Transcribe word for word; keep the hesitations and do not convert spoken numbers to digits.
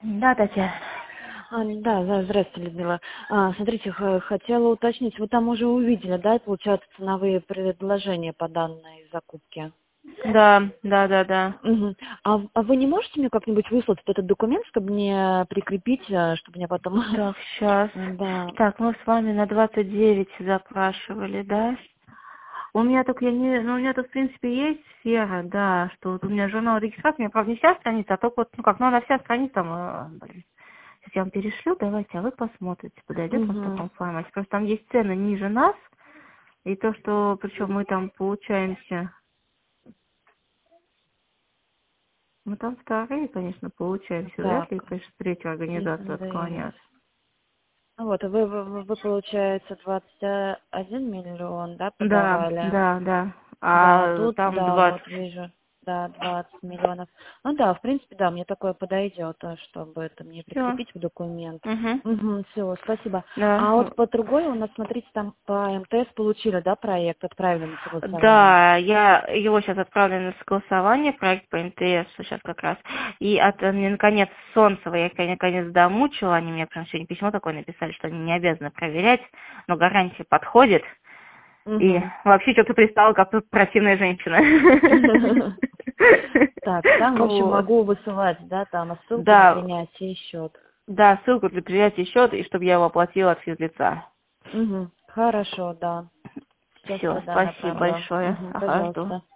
Да, Татьяна. А, да, да, здравствуйте, Людмила. А, смотрите, х- хотела уточнить, вы там уже увидели, да, получается, ценовые предложения по данной закупке? Да, да, да, да. Мгм. А, в- а вы не можете мне как-нибудь выслать вот этот документ, чтобы мне прикрепить, э, чтобы мне потом... Так, сейчас. Да. Так, мы с вами на двадцать девять запрашивали, да? У меня только, я не, ну, у меня тут, в принципе, есть сфера, да, что вот у меня журнал регистрации, у меня, правда, не вся страница, а только вот, ну как, ну, она вся страница, там, э, блин. Сейчас я вам перешлю, давайте, а вы посмотрите, подойдет вам в Мгм. таком формате. Просто там есть цены ниже нас, и то, что, причем мы там получаемся, мы там вторые, конечно, получаемся, вряд Так, ли, конечно, третью организацию девять. отклонят. Ну вот, вы, вы, вы, вы, получается, двадцать один миллион, да, Да, подавали? да, да. Да, А тут, там да, двадцать. вот вижу, да, двадцать миллионов. Ну да, в принципе, да, мне такое подойдет, а, чтобы это мне Все. прикрепить в документ. Угу. Угу, все, спасибо. А Да. вот по другой у нас, смотрите, там по МТС получили, да, проект, отправили на согласование? Да, я его сейчас отправлю на согласование, проект по МТС сейчас как раз. И от, мне, наконец, Солнцева, я их, наконец, домучила, они мне прям сегодня письмо такое написали, что они не обязаны проверять, но гарантия подходит. И Угу. вообще что-то пристала, как противная женщина. Так, там, в общем, Вот. могу высылать, да, там ссылку на Да, принятие счет. да, ссылку для принятия счета, и чтобы я его оплатила от физлица. Угу. Хорошо, да. Сейчас Все, я, да, спасибо направлю. большое. Угу, Ага, жду. пожалуйста.